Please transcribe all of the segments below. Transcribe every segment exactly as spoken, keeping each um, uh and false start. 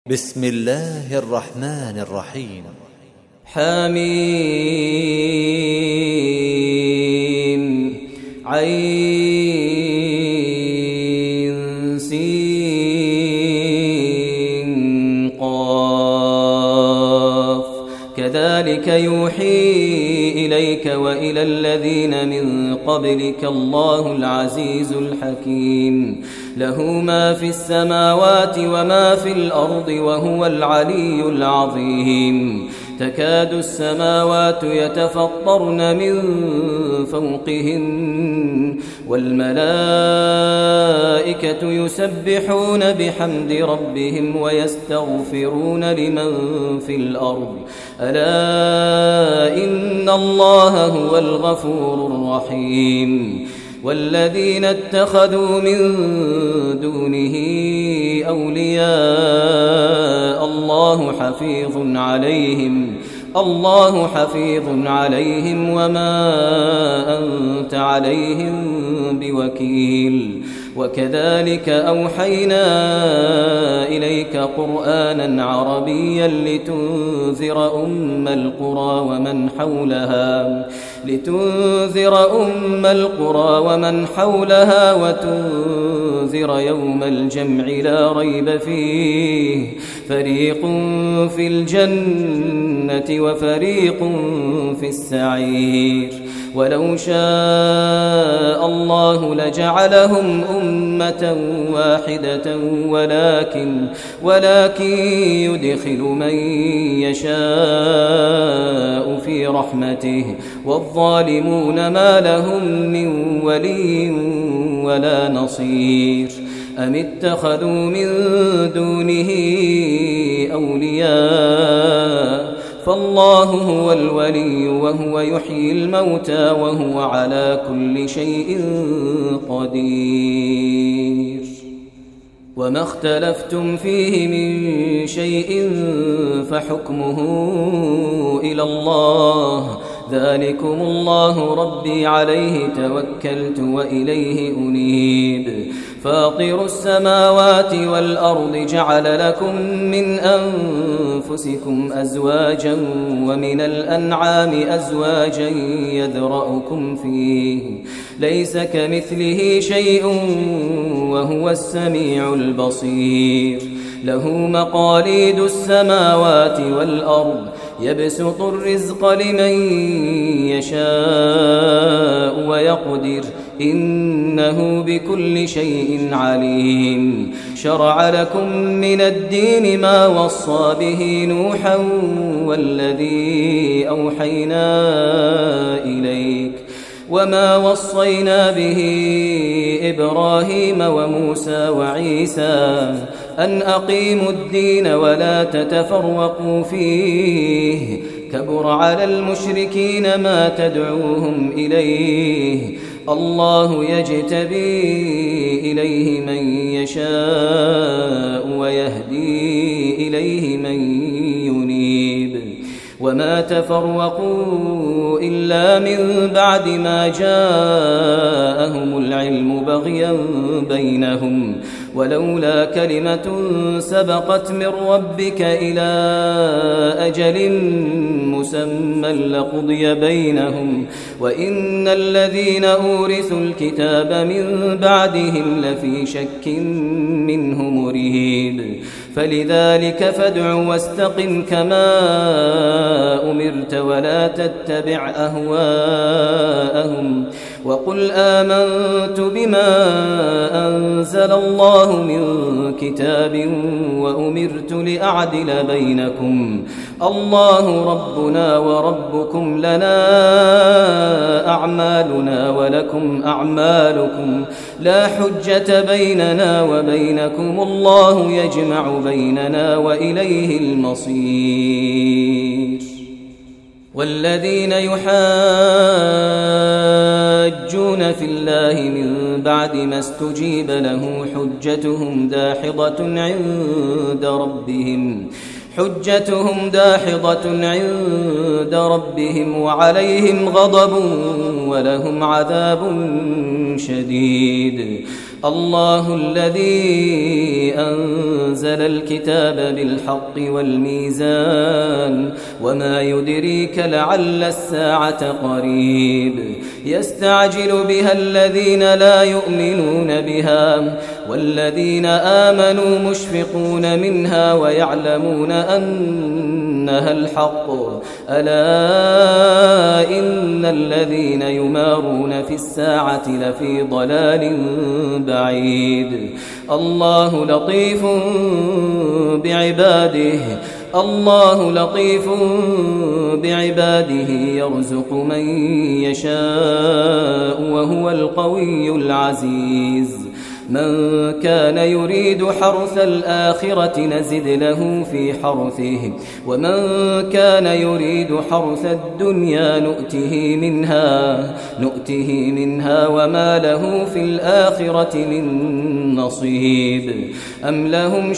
بسم الله الرحمن الرحيم. حميم عين سين قاف كذلك يوحي إليك وإلى الذين من قبلك الله العزيز الحكيم له ما في السماوات وما في الأرض وهو العلي العظيم تكاد السماوات يتفطرن من فوقهن والملائكة يسبحون بحمد ربهم ويستغفرون لمن في الأرض ألا إن الله هو الغفور الرحيم والذين اتخذوا من دونه أولياء الله حفيظ عليهم الله حفيظ عليهم وما أنت عليهم بوكيل وكذلك أوحينا إليك قرآنا عربيا لتنذر أم القرى ومن حولها لتنذر أم القرى ومن حولها وتنذر يوم الجمع لا ريب فيه فريق في الجنة وفريق في السعير ولو شاء الله لجعلهم أمة واحدة ولكن ولكن يدخل من يشاء في رحمته والظالمون ما لهم من ولي ولا نصير أم اتخذوا من دونه أولياء فالله هو الولي وهو يحيي الموتى وهو على كل شيء قدير وما اختلفتم فيه من شيء فحكمه إلى الله ذلكم الله ربي عليه توكلت وإليه أنيب فاطر السماوات والأرض جعل لكم من أنفسكم أزواجا ومن الأنعام أزواجا يذرأكم فيه ليس كمثله شيء وهو السميع البصير له مقاليد السماوات والأرض يبسط الرزق لمن يشاء ويقدر إنه بكل شيء عليم شرع لكم من الدين ما وصى به نوحا والذي أوحينا إليك وما وصينا به إبراهيم وموسى وعيسى أن أقيموا الدين ولا تتفرقوا فيه كبر على المشركين ما تدعوهم إليه الله يجتبي إليه من يشاء ويهدي إليه من ينيب وما تفرقوا إلا من بعد ما جاءهم العلم بغيا بينهم ولولا كلمة سبقت من ربك إلى أجل مسمى لقضي بينهم وإن الذين أورثوا الكتاب من بعدهم لفي شك منه مريب فلذلك فادع واستقم كما أمرت ولا تتبع أهواءهم وقل آمنت بما أنزل الله من كتاب وأمرت لأعدل بينكم الله ربنا وربكم لنا أعمالنا ولكم أعمالكم لا حجة بيننا وبينكم الله يجمع بيننا وإليه المصير والذين يحاجون في الله من بعد ما استجيب له حجتهم داحضة عند ربهم حجتهم داحضة عند ربهم وعليهم غضب ولهم عذاب شديد الله الذي أنزل الكتاب بالحق والميزان وما يدريك لعل الساعة قريب يستعجل بها الذين لا يؤمنون بها والذين آمنوا مشفقون منها ويعلمون أنها الحق ألا إن الذين يمارون في الساعة لفي ضلال بعيد الله لطيف بعباده الله لطيف بعباده يرزق من يشاء وهو القوي العزيز من كان يريد حرث الآخرة نزد له في حرثه ومن كان يريد حرث الدنيا نؤته منها نؤته منها وما له في الآخرة من نصيب أم لهم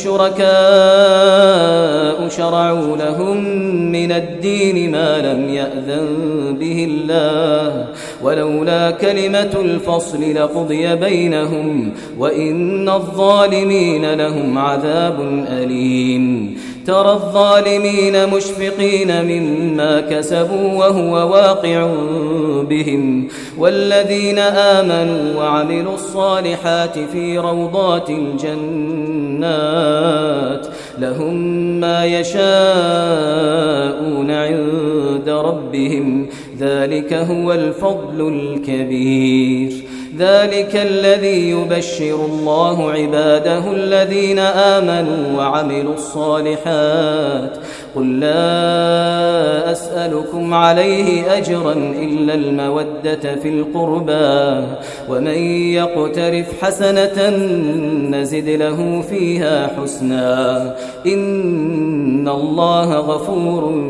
شركاء شرعوا لهم من الدين ما لم يأذن به الله ولولا كلمة الفصل لقضي بينهم وإن الظالمين لهم عذاب أليم ترى الظالمين مشفقين مما كسبوا وهو واقع بهم والذين آمنوا وعملوا الصالحات في روضات الجنات لهم ما يشاءون عند ربهم ذلك هو الفضل الكبير ذلك الذي يبشر الله عباده الذين آمنوا وعملوا الصالحات قل لا أسألكم عليه أجرا إلا المودة في القربى ومن يقترف حسنة نزد له فيها حسنا إن الله غفور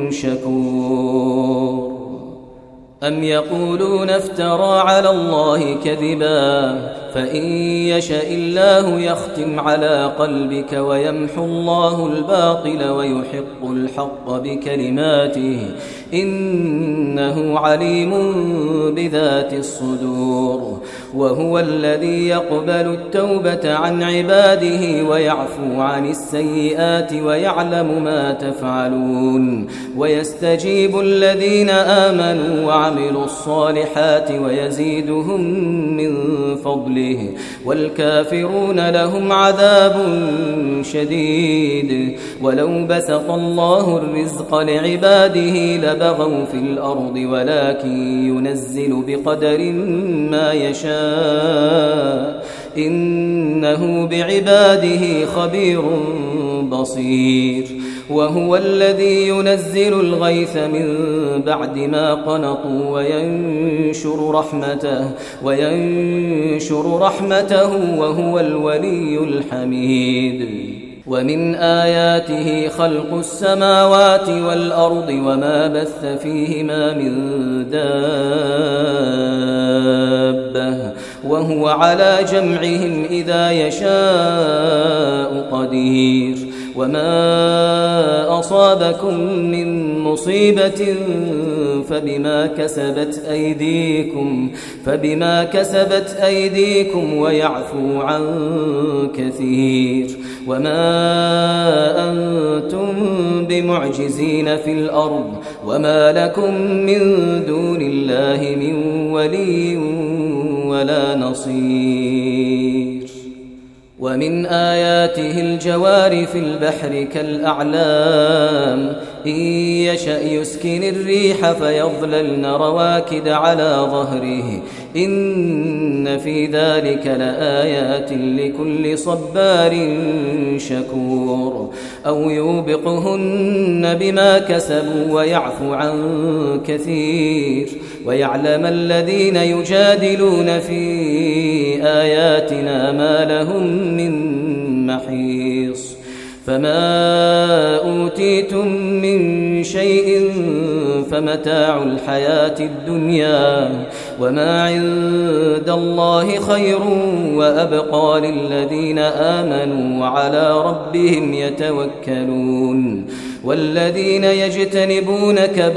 شكور أم يقولون افترى على الله كذبا فإن يشاء الله يختم على قلبك ويمحو الله الباطل ويحق الحق بكلماته إنه عليم بذات الصدور وهو الذي يقبل التوبة عن عباده ويعفو عن السيئات ويعلم ما تفعلون ويستجيب الذين آمنوا وعملوا الصالحات ويزيدهم من فضله والكافرون لهم عذاب شديد ولو بسط الله الرزق لعباده لبغوا في الأرض ولكن ينزل بقدر ما يشاء إنه بعباده خبير بصير وهو الذي ينزل الغيث من بعد ما قنطوا وينشر رحمته وينشر رحمته وهو الولي الحميد ومن آياته خلق السماوات والأرض وما بث فيهما من دابة وهو على جمعهم إذا يشاء قدير وما أصابكم من مصيبة فبما كسبت أيديكم فبما كسبت أيديكم ويعفو عن كثير وما أنتم بمعجزين في الأرض وما لكم من دون الله من ولي ولا نصير ومن آياته الجوار في البحر كالأعلام إن يشأ يسكن الريح فيظللن رواكد على ظهره إن في ذلك لآيات لكل صبار شكور أو يوبقهن بما كسبوا ويعفو عن كثير ويعلم الذين يجادلون في آياتنا ما لهم من محيص فما أوتيتم من شيء فمتاع الحياة الدنيا وما عند الله خير وأبقى للذين آمنوا وعلى ربهم يتوكلون والذين يجتنبون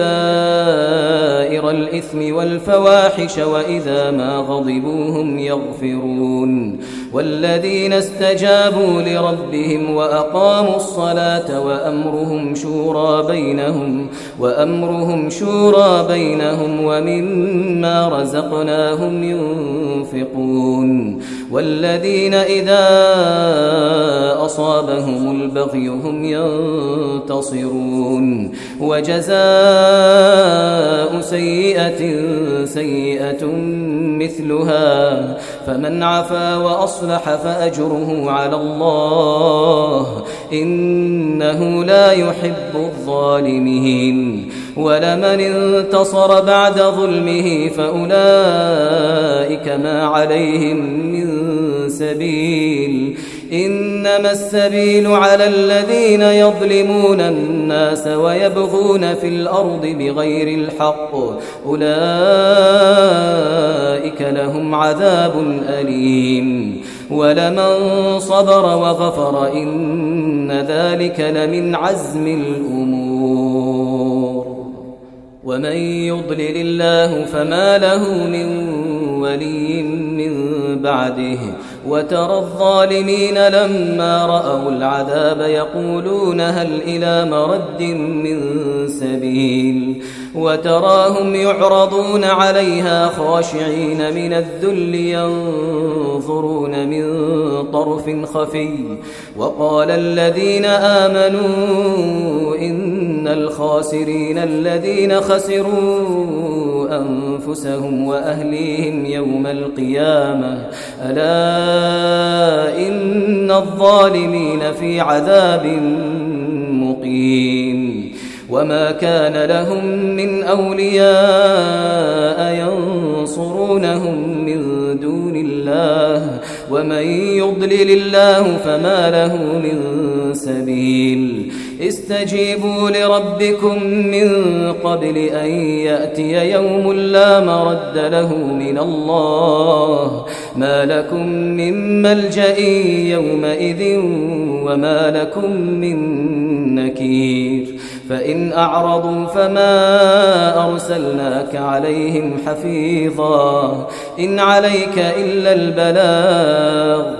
كبائر الإثم والفواحش وإذا ما غضبوا هم يغفرون والذين استجابوا لربهم وأقاموا الصلاة وأمرهم شورى بينهم وأمرهم شورى بينهم ومما رزقناهم ينفقون والذين إذا أصابهم البغي هم ينتصرون وجزاء سيئة سيئة مثلها فمن عفا وأصلح فأجره على الله إنه لا يحب الظالمين ولمن انتصر بعد ظلمه فأولئك ما عليهم من سبيل إنما السبيل على الذين يظلمون الناس ويبغون في الأرض بغير الحق أولئك لهم عذاب أليم ولمن صبر وغفر إن ذلك لمن عزم الأمور ومن يضلل الله فما له من ولي من بعده وترى الظالمين لما رأوا العذاب يقولون هل إلى مرد من سبيل وتراهم يعرضون عليها خاشعين من الذل ينظرون من طرف خفي وقال الذين آمنوا إن الخاسرين الذين خسروا أنفسهم وأهليهم يوم القيامة ألا إن الظالمين في عذاب مقيم وما كان لهم من أولياء ينصرونهم من دون الله ومن يضلل الله فما له من سبيل استجيبوا لربكم من قبل أن يأتي يوم لا مرد له من الله ما لكم من ملجأ يومئذ وما لكم من نكير فإن أعرضوا فما أرسلناك عليهم حفيظا إن عليك إلا البلاغ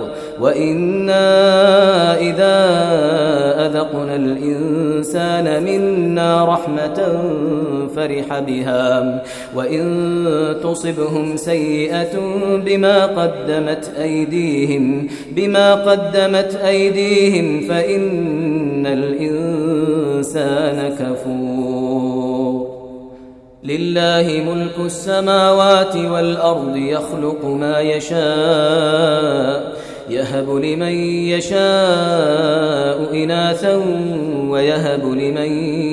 وإنا إذا أذقنا الإنسان منا رحمة فرح بها وإن تصبهم سيئة بما قدمت أيديهم بما قدمت أيديهم فإن الإنسان كفور لله ملك السماوات والأرض يخلق ما يشاء يهب لمن يشاء إناثا ويهب لمن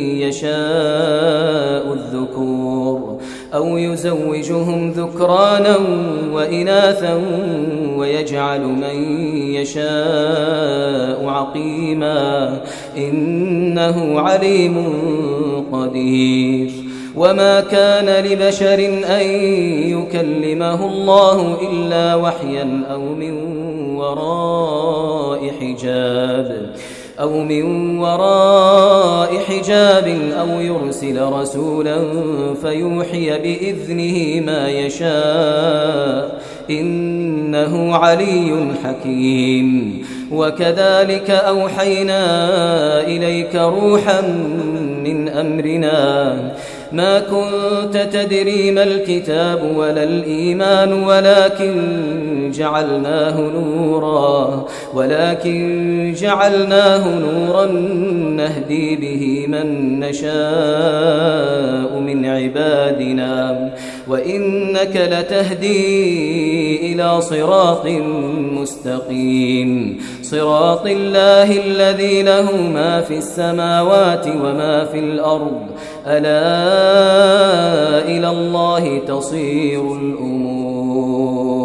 يشاء الذكور أو يزوجهم ذكرانا وإناثا ويجعل من يشاء عقيما إنه عليم قدير وما كان لبشر أن يكلمه الله إلا وحيا أو من وراء حجاب أو من وراء حجاب أو يرسل رسولا فيوحي بإذنه ما يشاء إنه علي حكيم وكذلك أوحينا إليك روحا من أمرنا ما كنت تدري ما الكتاب ولا الإيمان ولكن جعلناه نورا ولكن جعلناه نورا نهدي به من نشاء من عبادنا وإنك لتهدي إلى صراط مستقيم صراط الله الذي له ما في السماوات وما في الأرض ألا إلى الله تصير الأمور